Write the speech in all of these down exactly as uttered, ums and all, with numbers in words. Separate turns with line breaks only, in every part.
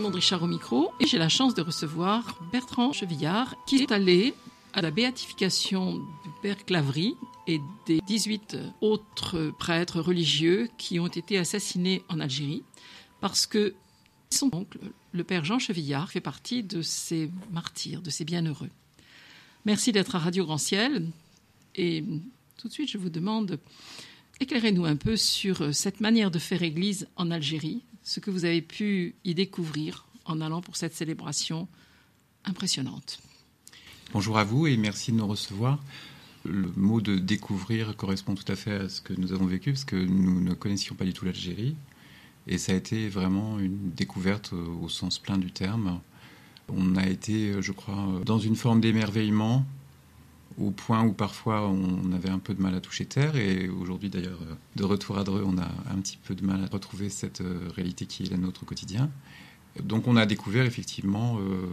Raymond Richard au micro et j'ai la chance de recevoir Bertrand Chevillard qui est allé à la béatification du père Claverie et des dix-huit autres prêtres religieux qui ont été assassinés en Algérie parce que son oncle, le père Jean Chevillard, fait partie de ces martyrs, de ces bienheureux. Merci d'être à Radio Grand Ciel et tout de suite je vous demande, éclairez-nous un peu sur cette manière de faire église en Algérie, ce que vous avez pu y découvrir en allant pour cette célébration impressionnante.
Bonjour à vous et merci de nous recevoir. Le mot de découvrir correspond tout à fait à ce que nous avons vécu parce que nous ne connaissions pas du tout l'Algérie et ça a été vraiment une découverte au sens plein du terme. On a été, je crois, dans une forme d'émerveillement au point où parfois on avait un peu de mal à toucher terre et aujourd'hui d'ailleurs de retour à Dreux on a un petit peu de mal à retrouver cette réalité qui est la nôtre au quotidien. Donc on a découvert effectivement euh,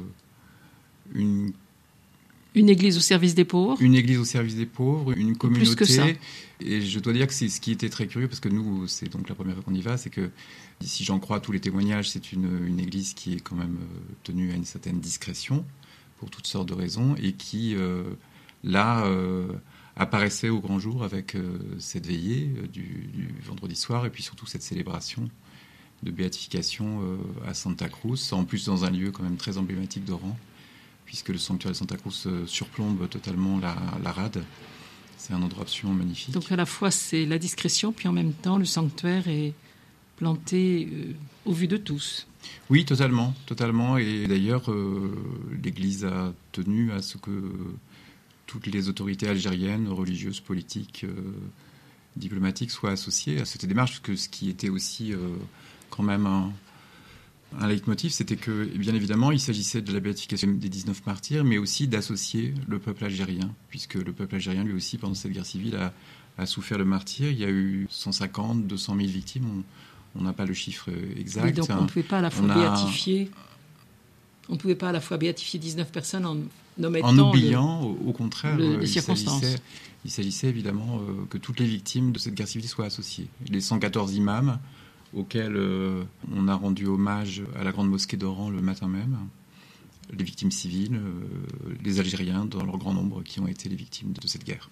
une
Une église au service des pauvres.
Une église au service des pauvres, une communauté.
Plus que ça.
Et je dois dire que c'est ce qui était très curieux, parce que nous, c'est donc la première fois qu'on y va, c'est que, si j'en crois tous les témoignages, c'est une, une église qui est quand même tenue à une certaine discrétion, pour toutes sortes de raisons, et qui, euh, là, euh, apparaissait au grand jour avec euh, cette veillée euh, du, du vendredi soir, et puis surtout cette célébration de béatification euh, à Santa Cruz, en plus dans un lieu quand même très emblématique d'Oran, puisque le sanctuaire de Santa Cruz surplombe totalement la, la rade. C'est un endroit absolument magnifique.
Donc à la fois c'est la discrétion, puis en même temps le sanctuaire est planté euh, au vu de tous.
Oui, totalement, totalement. Et d'ailleurs, euh, l'Église a tenu à ce que toutes les autorités algériennes, religieuses, politiques, euh, diplomatiques soient associées à cette démarche, parce que ce qui était aussi euh, quand même un... Un leitmotiv, c'était que, bien évidemment, il s'agissait de la béatification des dix-neuf martyrs, mais aussi d'associer le peuple algérien, puisque le peuple algérien, lui aussi, pendant cette guerre civile, a, a souffert le martyre. Il y a eu cent cinquante, deux cent mille victimes. On n'a pas le chiffre exact.
Oui, donc on ne pouvait pas à la fois
on
béatifier... A... On ne pouvait pas à la fois béatifier dix-neuf personnes en omettant...
En oubliant, le, au contraire,
le, les
il
circonstances.
S'agissait, il s'agissait évidemment euh, que toutes les victimes de cette guerre civile soient associées. Les cent quatorze imams auxquels euh, on a rendu hommage à la Grande Mosquée d'Oran le matin même, les victimes civiles, euh, les Algériens dans leur grand nombre qui ont été les victimes de cette guerre.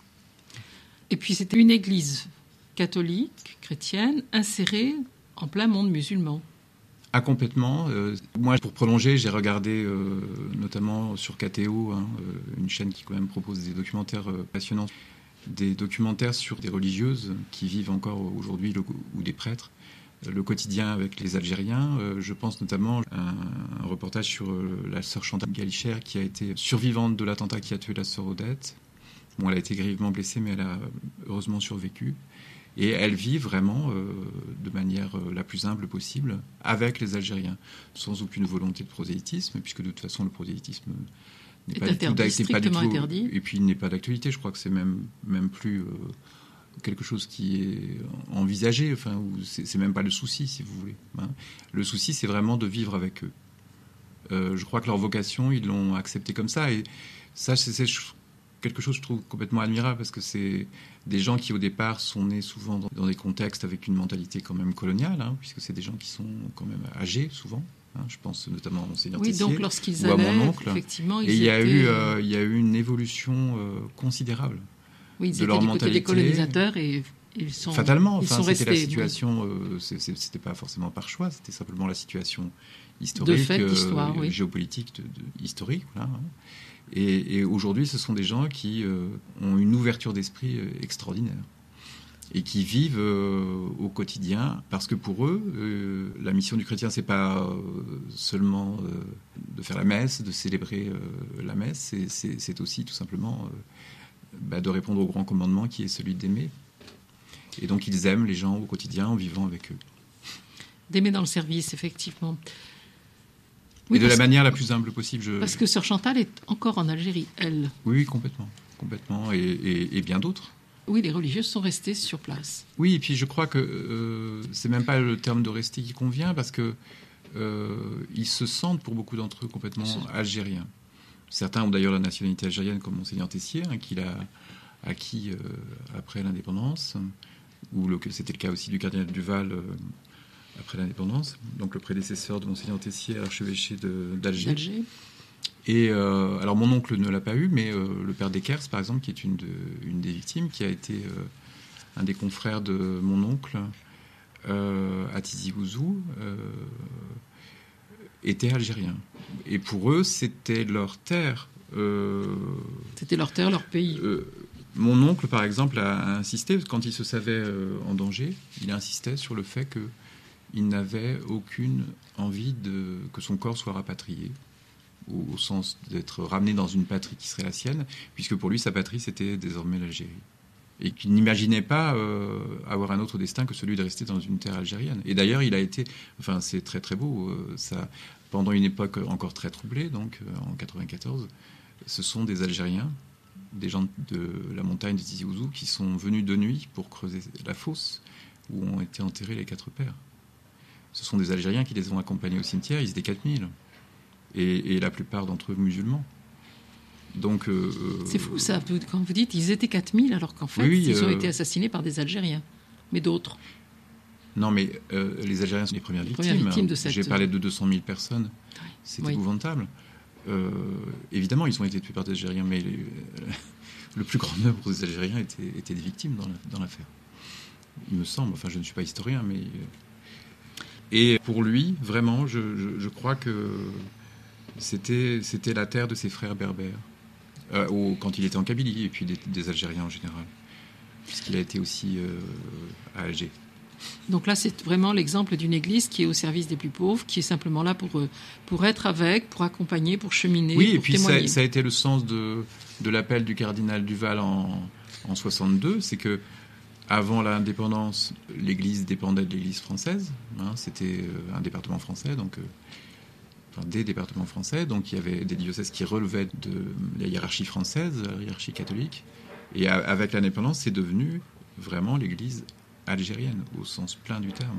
Et puis c'était une église catholique, chrétienne, insérée en plein monde musulman.
Ah, complètement. Euh, moi, pour prolonger, j'ai regardé euh, notamment sur K T O, hein, euh, une chaîne qui quand même propose des documentaires euh, passionnants, des documentaires sur des religieuses qui vivent encore aujourd'hui, le, ou des prêtres, le quotidien avec les Algériens. Euh, je pense notamment à un, un reportage sur euh, la sœur Chantal Galichère qui a été survivante de l'attentat qui a tué la sœur Odette. Bon, elle a été grièvement blessée, mais elle a heureusement survécu. Et elle vit vraiment euh, de manière euh, la plus humble possible avec les Algériens, sans aucune volonté de prosélytisme, puisque de toute façon le prosélytisme n'est pas,
interdit,
du tout,
strictement
pas du tout
interdit.
Et puis il n'est pas d'actualité. Je crois que c'est même, même plus... Euh, quelque chose qui est envisagé, enfin, c'est, c'est même pas le souci, si vous voulez. Hein. Le souci, c'est vraiment de vivre avec eux. Euh, je crois que leur vocation, ils l'ont accepté comme ça, et ça, c'est, c'est quelque chose que je trouve complètement admirable, parce que c'est des gens qui, au départ, sont nés souvent dans, dans des contextes avec une mentalité quand même coloniale, hein, puisque c'est des gens qui sont quand même âgés, souvent. Hein, je pense notamment à Monseigneur
Oui,
Tessier,
donc lorsqu'ils
ou à
allaient,
mon oncle.
effectivement, ils
et il y, a
étaient...
eu, euh, il y a eu une évolution euh, considérable.
Oui, ils
de
étaient
leur
du
mentalité.
côté des colonisateurs et ils sont
fatalement.
Ils
enfin,
sont
c'était
restés,
la situation. Oui. Euh, c'est, c'est, c'était pas forcément par choix. C'était simplement la situation historique,
de fait, d'histoire,
euh,
oui.
géopolitique, de, de, historique. Voilà. Et, et aujourd'hui, ce sont des gens qui euh, ont une ouverture d'esprit euh, extraordinaire et qui vivent euh, au quotidien, parce que pour eux, euh, la mission du chrétien, c'est pas euh, seulement euh, de faire la messe, de célébrer euh, la messe, c'est, c'est, c'est aussi tout simplement euh, bah, de répondre au grand commandement qui est celui d'aimer. Et donc ils aiment les gens au quotidien en vivant avec eux.
D'aimer dans le service, effectivement.
Oui, et de la manière la plus humble possible. Je...
Parce que sœur Chantal est encore en Algérie, elle.
Oui, oui, complètement. complètement et, et, et bien d'autres.
Oui, les religieuses sont restées sur place.
Oui, et puis je crois que euh, c'est même pas le terme de rester qui convient, parce que euh, ils se sentent, pour beaucoup d'entre eux, complètement algériens. Certains ont d'ailleurs la nationalité algérienne, comme Monseigneur Tessier, hein, qu'il a acquis euh, après l'indépendance, ou le, c'était le cas aussi du cardinal Duval euh, après l'indépendance, donc le prédécesseur de Monseigneur Tessier à l'archevêché de, d'Alger.
D'Alger.
Et euh, alors mon oncle ne l'a pas eu, mais euh, le père Dekers, par exemple, qui est une, de, une des victimes, qui a été euh, un des confrères de mon oncle euh, à Tizi Ouzou, euh, était algérien. Et pour eux, c'était leur terre. Euh,
c'était leur terre, leur pays.
Euh, mon oncle, par exemple, a insisté, quand il se savait euh, en danger, il insistait sur le fait qu'il n'avait aucune envie de, que son corps soit rapatrié, au, au sens d'être ramené dans une patrie qui serait la sienne, puisque pour lui, sa patrie, c'était désormais l'Algérie. Et qu'il n'imaginait pas euh, avoir un autre destin que celui de rester dans une terre algérienne. Et d'ailleurs, il a été... Enfin, c'est très très beau. Euh, ça, pendant une époque encore très troublée, donc euh, en quatre-vingt-quatorze, ce sont des Algériens, des gens de la montagne de Tizi Ouzou, qui sont venus de nuit pour creuser la fosse où ont été enterrés les quatre pères. Ce sont des Algériens qui les ont accompagnés au cimetière. Ils étaient quatre mille. Et, et la plupart d'entre eux musulmans. Donc, euh,
c'est fou ça, quand vous dites ils étaient quatre mille alors qu'en fait oui, ils euh, ont été assassinés par des Algériens, mais d'autres.
Non mais euh, les Algériens sont les premières victimes.
Première victime de cette...
J'ai parlé de deux cent mille personnes, oui. C'est oui. épouvantable. Euh, évidemment ils ont été tués par des Algériens, mais les, le plus grand nombre des Algériens étaient, étaient des victimes dans, la, dans l'affaire. Il me semble, enfin je ne suis pas historien, mais... Et pour lui, vraiment, je, je, je crois que c'était, c'était la terre de ses frères berbères. Euh, au, quand il était en Kabylie, et puis des, des Algériens en général, puisqu'il a été aussi euh, à Alger.
Donc là, c'est vraiment l'exemple d'une église qui est au service des plus pauvres, qui est simplement là pour, pour être avec, pour accompagner, pour cheminer,
oui,
pour
et puis
témoigner.
Ça, ça a été le sens de, de l'appel du cardinal Duval en, en soixante-deux, c'est que avant l'indépendance, l'église dépendait de l'église française, hein, c'était un département français, donc... Euh, Enfin, des départements français, donc il y avait des diocèses qui relevaient de la hiérarchie française, la hiérarchie catholique, et a, avec l'indépendance, c'est devenu vraiment l'Église algérienne, au sens plein du terme.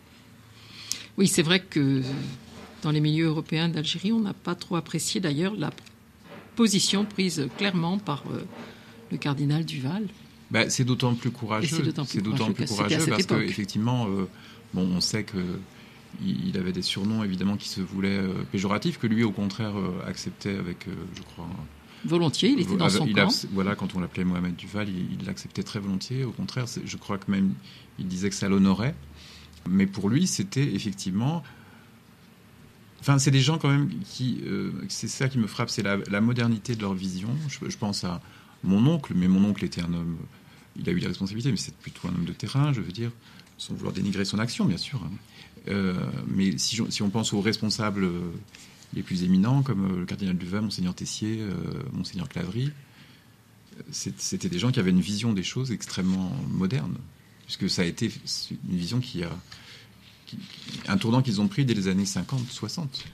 Oui, c'est vrai que dans les milieux européens d'Algérie, on n'a pas trop apprécié d'ailleurs la position prise clairement par euh, le cardinal Duval.
Ben, c'est d'autant plus courageux,
c'est d'autant plus
c'est d'autant
courageux,
plus courageux parce
époque.
qu'effectivement, euh, bon, on sait que il avait des surnoms, évidemment, qui se voulaient euh, péjoratifs, que lui, au contraire, euh, acceptait avec, euh, je crois...
Volontiers, il était dans son
il
camp.
A, voilà, quand on l'appelait Mohamed Duval, il, il l'acceptait très volontiers. Au contraire, je crois que même, il disait que ça l'honorait. Mais pour lui, c'était effectivement... Enfin, c'est des gens, quand même, qui... Euh, c'est ça qui me frappe, c'est la, la modernité de leur vision. Je, je pense à mon oncle, mais mon oncle était un homme... Il a eu des responsabilités, mais c'est plutôt un homme de terrain, je veux dire, sans vouloir dénigrer son action, bien sûr, hein. Euh, mais si, si on pense aux responsables les plus éminents, comme le cardinal Duval, Monseigneur Tessier, euh, Monseigneur Clavry, c'était des gens qui avaient une vision des choses extrêmement moderne, puisque ça a été une vision qui a... Qui, un tournant qu'ils ont pris dès les années cinquante soixante.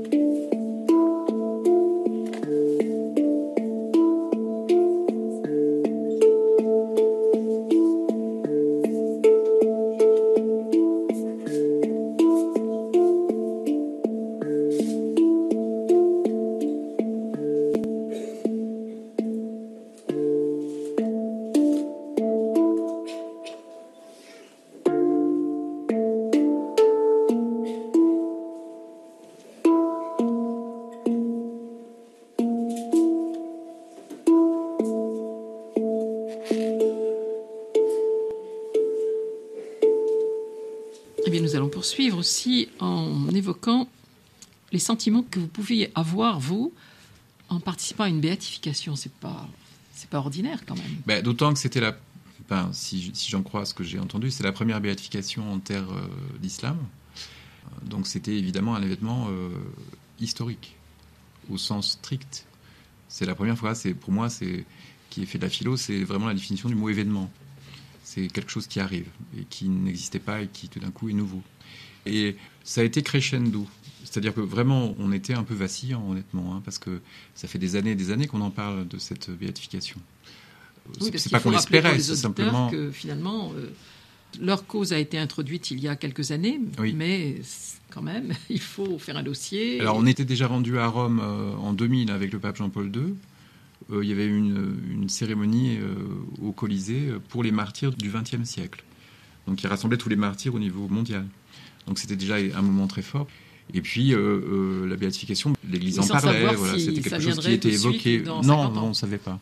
Eh bien, nous allons poursuivre aussi en évoquant les sentiments que vous pouviez avoir, vous, en participant à une béatification. C'est pas, c'est pas ordinaire, quand même.
Ben, d'autant que c'était la... Ben, si, si j'en crois à ce que j'ai entendu, c'est la première béatification en terre euh, d'islam. Donc c'était évidemment un événement euh, historique, au sens strict. C'est la première fois, c'est, pour moi, c'est, qui est fait de la philo, c'est vraiment la définition du mot événement. C'est quelque chose qui arrive et qui n'existait pas et qui tout d'un coup est nouveau. Et ça a été crescendo. C'est-à-dire que vraiment, on était un peu vacillant, honnêtement, hein, parce que ça fait des années et des années qu'on en parle de cette béatification.
Oui,
c'est pas qu'on l'espérait, c'est simplement...
que finalement, euh, leur cause a été introduite il y a quelques années, oui. Mais quand même, il faut faire un dossier.
Alors, et... on était déjà rendu à Rome euh, en deux mille avec le pape Jean-Paul deux. Euh, il y avait une, une cérémonie euh, au Colisée pour les martyrs du vingtième siècle. Donc, qui rassemblait tous les martyrs au niveau mondial. Donc c'était déjà un moment très fort. Et puis euh, euh, la béatification, l'Église
oui,
en parlait, voilà,
si
c'était quelque chose qui était évoqué. Non, on ne savait pas.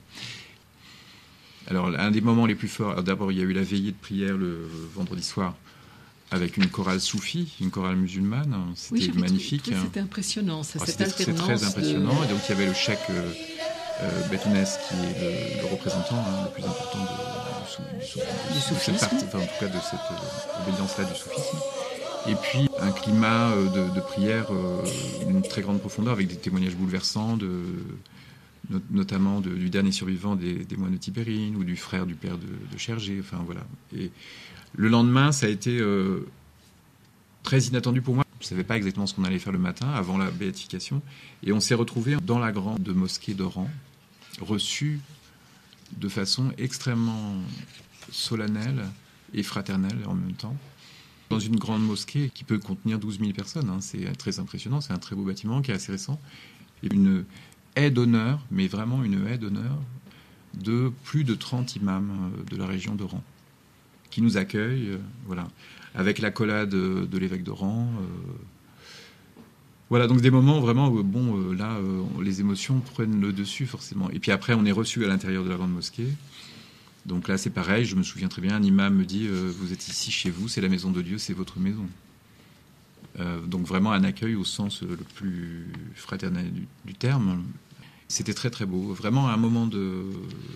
Alors un des moments les plus forts, d'abord il y a eu la veillée de prière le vendredi soir avec une chorale soufie, une chorale musulmane, c'était
oui,
magnifique.
Trouvé, c'était impressionnant, ça,
Alors,
cette
c'était,
alternance.
C'est très impressionnant,
de...
et donc il y avait le cheikh euh, euh, Betounès qui est le, le représentant hein, le plus important de, du, sou, du, sou,
du
de cette partie, enfin, en tout cas de cette euh, obédience-là du soufisme. Et puis un climat euh, de, de prière euh, d'une très grande profondeur avec des témoignages bouleversants, de, no, notamment de, du dernier survivant des, des moines de Tibérine ou du frère du père de, de Chergé. Enfin voilà. Et le lendemain, ça a été euh, très inattendu pour moi. Je ne savais pas exactement ce qu'on allait faire le matin avant la béatification. Et on s'est retrouvés dans la grande mosquée d'Oran, reçus de façon extrêmement solennelle et fraternelle en même temps. Dans une grande mosquée qui peut contenir douze mille personnes. Hein. C'est très impressionnant. C'est un très beau bâtiment qui est assez récent. Et une haie d'honneur, mais vraiment une haie d'honneur, de plus de trente imams de la région d'Oran qui nous accueillent, euh, voilà, avec l'accolade de, de l'évêque d'Oran. Euh, voilà, donc des moments vraiment où, bon, euh, là, euh, les émotions prennent le dessus, forcément. Et puis après, on est reçu à l'intérieur de la grande mosquée. Donc là, c'est pareil, je me souviens très bien, un imam me dit euh, « Vous êtes ici chez vous, c'est la maison de Dieu, c'est votre maison euh, ». Donc vraiment un accueil au sens le plus fraternel du, du terme. C'était très très beau, vraiment un moment de,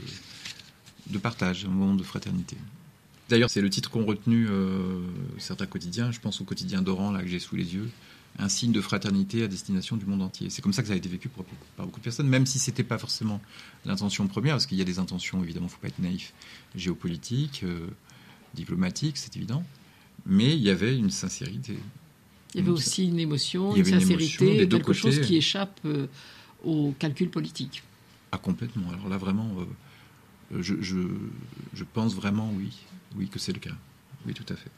de partage, un moment de fraternité. D'ailleurs, c'est le titre qu'ont retenu euh, certains quotidiens, je pense au quotidien d'Oran, là, que j'ai sous les yeux, un signe de fraternité à destination du monde entier. C'est comme ça que ça a été vécu par, par beaucoup de personnes, même si ce n'était pas forcément l'intention première, parce qu'il y a des intentions, évidemment, il ne faut pas être naïf, géopolitiques, euh, diplomatiques, c'est évident, mais il y avait une sincérité.
Il y avait aussi une émotion,
une,
une sincérité,
une émotion,
quelque
côtés.
chose qui échappe euh, au calcul politique.
Ah, complètement. Alors là, vraiment, euh, je, je, je pense vraiment, oui, oui, que c'est le cas. Oui, tout à fait.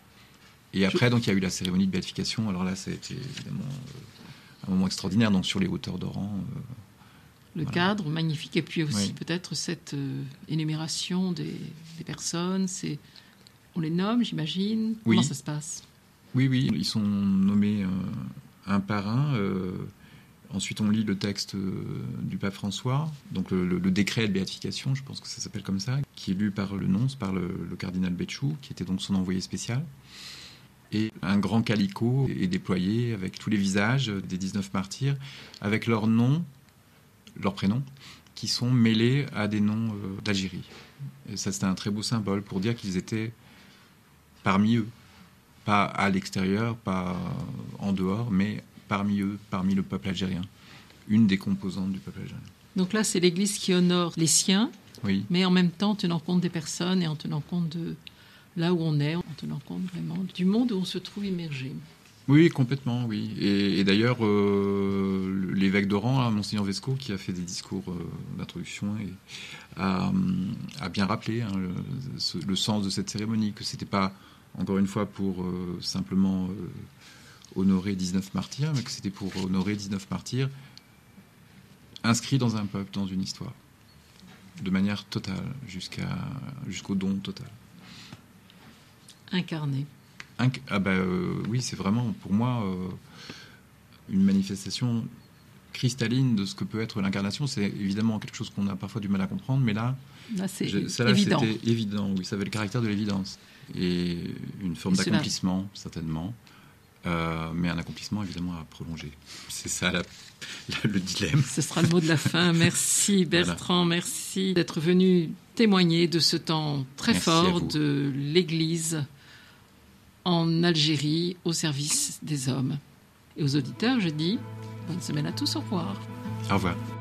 Et après, donc, il y a eu la cérémonie de béatification. Alors là, ça a été évidemment euh, un moment extraordinaire, donc sur les hauteurs d'Oran. Euh,
le voilà. Cadre magnifique, et puis aussi oui. peut-être cette euh, énumération des, des personnes. C'est, on les nomme, j'imagine. Comment oui. ça se passe ?
Oui, oui, ils sont nommés euh, un par un. Euh, ensuite, on lit le texte euh, du pape François, donc le, le, le décret de béatification, je pense que ça s'appelle comme ça, qui est lu par le nonce, par le, le cardinal Béchou, qui était donc son envoyé spécial. Et un grand calicot est déployé avec tous les visages des dix-neuf martyrs, avec leurs noms, leurs prénoms, qui sont mêlés à des noms euh, d'Algérie. Et ça, c'était un très beau symbole pour dire qu'ils étaient parmi eux. Pas à l'extérieur, pas en dehors, mais parmi eux, parmi le peuple algérien. Une des composantes du peuple algérien.
Donc là, c'est l'Église qui honore les siens,
oui.
mais en même temps en tenant compte des personnes et en tenant compte de là où on est, en tenant compte vraiment du monde où on se trouve immergé.
Oui, complètement, oui. Et, et d'ailleurs, euh, l'évêque d'Oran, hein, Monseigneur Vesco, qui a fait des discours euh, d'introduction, et, a, a bien rappelé hein, le, ce, le sens de cette cérémonie, que c'était pas encore une fois pour euh, simplement euh, honorer dix-neuf martyrs, mais que c'était pour honorer dix-neuf martyrs inscrits dans un peuple, dans une histoire, de manière totale, jusqu'à, jusqu'au don total.
Incarné.
Inc- ah bah, euh, oui, c'est vraiment pour moi euh, une manifestation cristalline de ce que peut être l'incarnation. C'est évidemment quelque chose qu'on a parfois du mal à comprendre, mais là,
là, c'est
je, ça, là
évident.
C'était évident, oui, ça avait le caractère de l'évidence. Et une forme et d'accomplissement, cela... certainement, euh, mais un accomplissement évidemment à prolonger. C'est ça la, la, le dilemme.
Ce sera le mot de la fin. Merci Bertrand, voilà. Merci d'être venu témoigner de ce temps très
merci
fort de l'Église en Algérie au service des hommes. Et aux auditeurs, je dis bonne semaine à tous, au revoir.
Au revoir.